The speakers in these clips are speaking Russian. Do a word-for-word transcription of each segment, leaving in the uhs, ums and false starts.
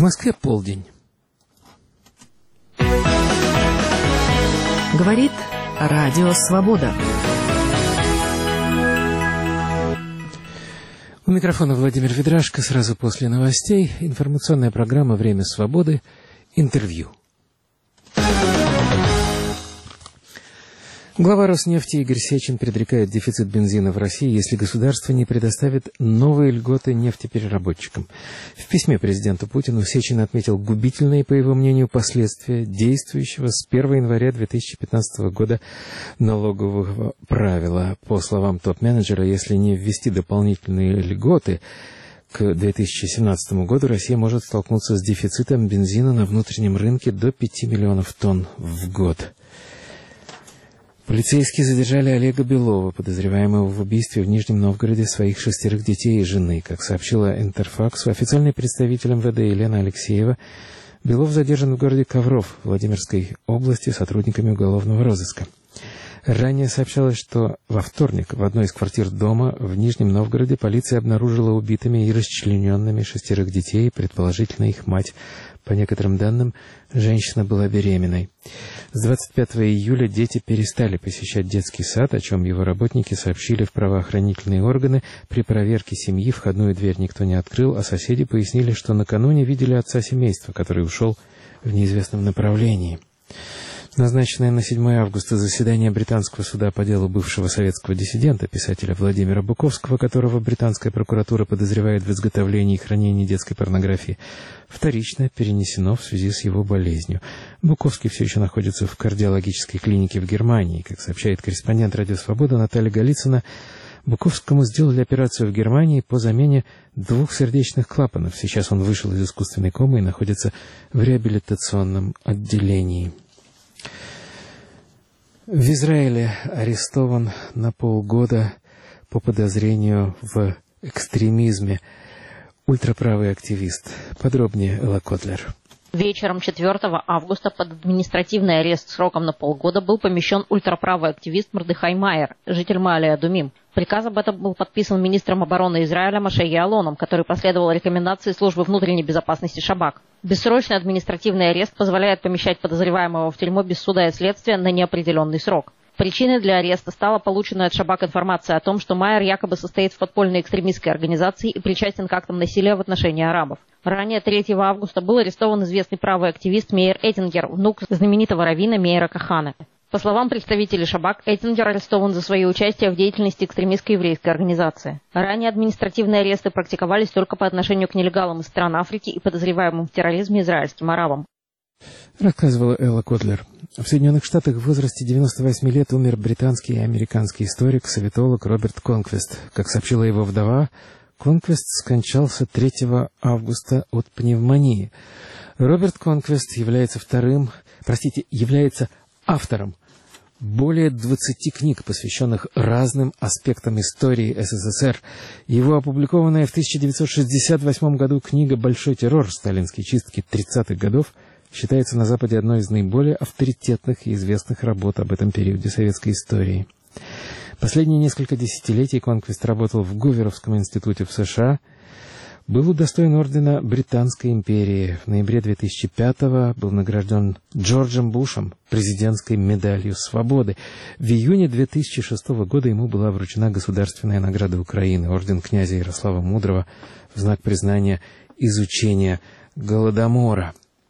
Москве полдень. Говорит Радио Свобода. У микрофона Владимир Ведрашко. Сразу после новостей информационная программа «Время свободы». Интервью. Глава Роснефти Игорь Сечин предрекает дефицит бензина в России, если государство не предоставит новые льготы нефтепереработчикам. В письме президенту Путину Сечин отметил губительные, по его мнению, последствия действующего с первого января две тысячи пятнадцатого года налогового правила. По словам топ-менеджера, если не ввести дополнительные льготы, к две тысячи семнадцатому году Россия может столкнуться с дефицитом бензина на внутреннем рынке до пяти миллионов тонн в год. Полицейские задержали Олега Белова, подозреваемого в убийстве в Нижнем Новгороде своих шестерых детей и жены. Как сообщила Интерфакс, официальный представитель эм вэ дэ Елена Алексеева, Белов задержан в городе Ковров Владимирской области сотрудниками уголовного розыска. Ранее сообщалось, что во вторник в одной из квартир дома в Нижнем Новгороде полиция обнаружила убитыми и расчлененными шестерых детей, предположительно их мать. По некоторым данным, женщина была беременной. С двадцать пятого июля дети перестали посещать детский сад, о чем его работники сообщили в правоохранительные органы. При проверке семьи входную дверь никто не открыл, а соседи пояснили, что накануне видели отца семейства, который ушел в неизвестном направлении. Назначенное на седьмое августа заседание британского суда по делу бывшего советского диссидента, писателя Владимира Буковского, которого британская прокуратура подозревает в изготовлении и хранении детской порнографии, вторично перенесено в связи с его болезнью. Буковский все еще находится в кардиологической клинике в Германии. Как сообщает корреспондент «Радио Свобода» Наталья Голицына, Буковскому сделали операцию в Германии по замене двух сердечных клапанов. Сейчас он вышел из искусственной комы и находится в реабилитационном отделении. В Израиле арестован на полгода по подозрению в экстремизме ультраправый активист. Подробнее Элла Котлер. Вечером четвёртого августа под административный арест сроком на полгода был помещен ультраправый активист Мордехай Майер, житель Маале-Адумим. Приказ об этом был подписан министром обороны Израиля Моше Яалоном, который последовал рекомендации службы внутренней безопасности Шабак. Бессрочный административный арест позволяет помещать подозреваемого в тюрьму без суда и следствия на неопределенный срок. Причиной для ареста стала полученная от Шабак информация о том, что Майер якобы состоит в подпольной экстремистской организации и причастен к актам насилия в отношении арабов. Ранее третьего августа был арестован известный правый активист Мейер Эттингер, внук знаменитого раввина Мейера Кахана. По словам представителей Шабак, Эттингер арестован за свое участие в деятельности экстремистской еврейской организации. Ранее административные аресты практиковались только по отношению к нелегалам из стран Африки и подозреваемым в терроризме израильским арабам. Рассказывала Элла Котлер. В Соединенных Штатах в возрасте девяноста восьми лет умер британский и американский историк, советолог Роберт Конквест. Как сообщила его вдова, Конквест скончался третьего августа от пневмонии. Роберт Конквест является вторым, простите, является автором более двадцати книг, посвященных разным аспектам истории эс эс эс эр. Его опубликованная в тысяча девятьсот шестьдесят восьмом году книга «Большой террор. Сталинские чистки тридцатых годов» считается на Западе одной из наиболее авторитетных и известных работ об этом периоде советской истории. Последние несколько десятилетий Конквест работал в Гуверовском институте в США, был удостоен ордена Британской империи. В ноябре две тысячи пятого был награжден Джорджем Бушем президентской медалью свободы. В июне две тысячи шестого года ему была вручена государственная награда Украины, орден князя Ярослава Мудрого, в знак признания изучения Голодомора.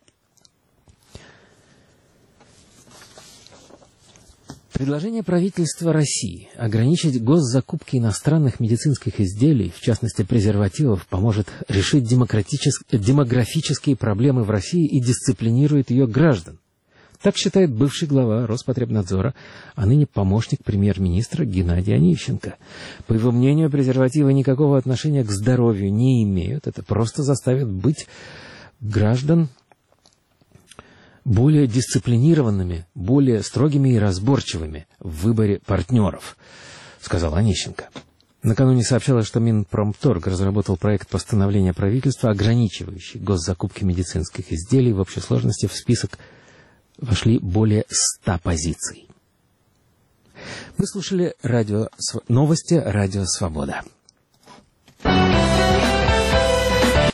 Предложение правительства России ограничить госзакупки иностранных медицинских изделий, в частности презервативов, поможет решить демографические проблемы в России и дисциплинирует ее граждан. Так считает бывший глава Роспотребнадзора, а ныне помощник премьер-министра Геннадий Онищенко. По его мнению, презервативы никакого отношения к здоровью не имеют. Это просто заставит быть граждан более дисциплинированными, более строгими и разборчивыми в выборе партнеров, сказал Онищенко. Накануне сообщалось, что Минпромторг разработал проект постановления правительства, ограничивающий госзакупки медицинских изделий. В общей сложности в список вошли более ста позиций. Вы слушали радио... новости «Радио Свобода».